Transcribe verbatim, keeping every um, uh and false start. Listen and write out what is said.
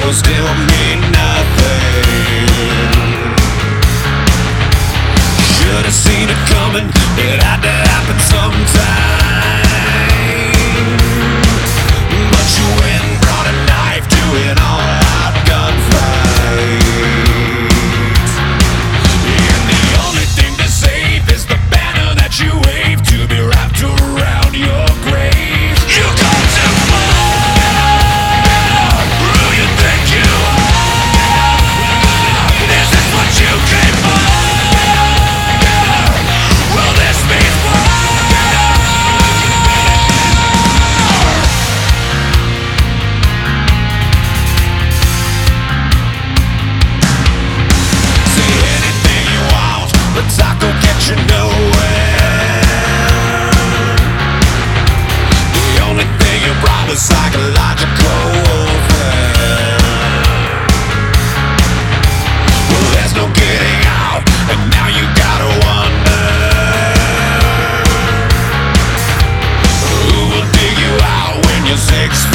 will still mean nothing. Should've seen it coming, it had to happen sometime. But you went and brought a knife to an all-out gunfight. And the only thing to save is the banner that you wave to be wrapped around your grave. You got to find who you think you are. Is this what you came for? Will this be fun? Say anything you want, but talk will get you nowhere. The only thing you brought was psychological warfare. Well, there's no getting out, and now you gotta wonder who will dig you out when you're six feet